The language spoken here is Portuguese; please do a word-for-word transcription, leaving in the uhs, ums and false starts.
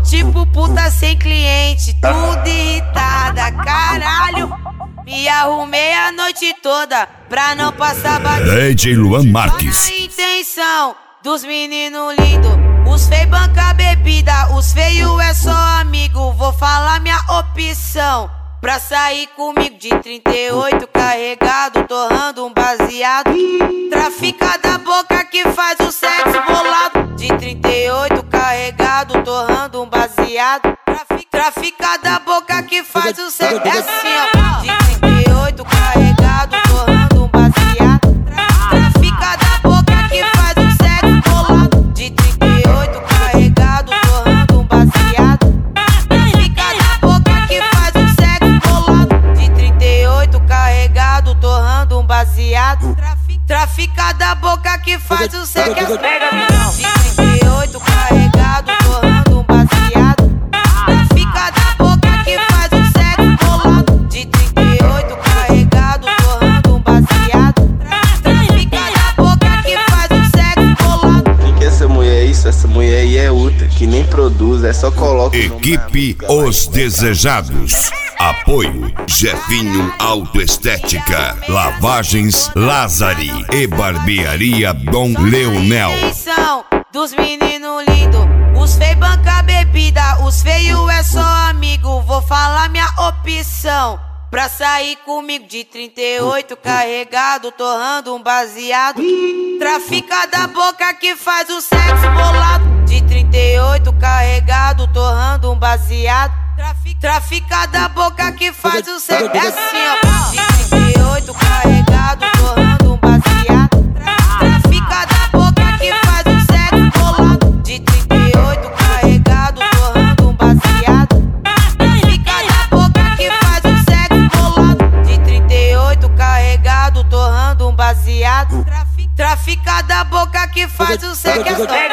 tipo puta sem cliente, tudo irritada, caralho. Me arrumei a noite toda pra não passar batido. D J Luan Marques. A intenção dos meninos lindos, os feios banca bebida, os feios é só amigo. Vou falar minha opção pra sair comigo de trinta e oito carregado, torrando um baseado. Trafica da boca que faz o sexo bolado. De trinta e oito carregado, torrando um baseado. Trafica da boca que faz o sexo. É assim, ó. De trinta e oito carregado, torrando um baseado. Trafica da boca que faz o sexo bolado. De trinta e oito carregado, torrando um baseado. Trafica da boca que faz o sexo bolado. De trinta e oito carregado, torrando um baseado. Trafica da boca que faz o sexo. De trinta e oito carregado, torrando um baseado. Trafica da boca que faz o sexo bolado. De trinta e oito carregado, torrando um baseado. Trafica da boca que faz o sexo bolado. Quem que essa mulher é isso? Essa mulher aí é outra, que nem produz, é só coloca. Equipe Os Desejados. Apoio Jefinho Autoestética, Lavagens Lázari e Barbearia Dom Leonel. Dos meninos lindos, os feios banca bebida, os feios é só amigo. Vou falar minha opção pra sair comigo de trinta e oito carregado, torrando um baseado. Trafica da boca que faz o sexo bolado. De trinta e oito carregado, torrando um baseado. Trafica da boca que faz o sexo. É assim, ó. De trinta e oito carregado, torrando um baseado. Trafica da boca que faz o sexo bolado. De trinta e oito carregado, torrando um baseado. Trafica da boca que faz o sexo bolado. De trinta e oito carregado, torrando um baseado. Trafica da boca que faz o sexo.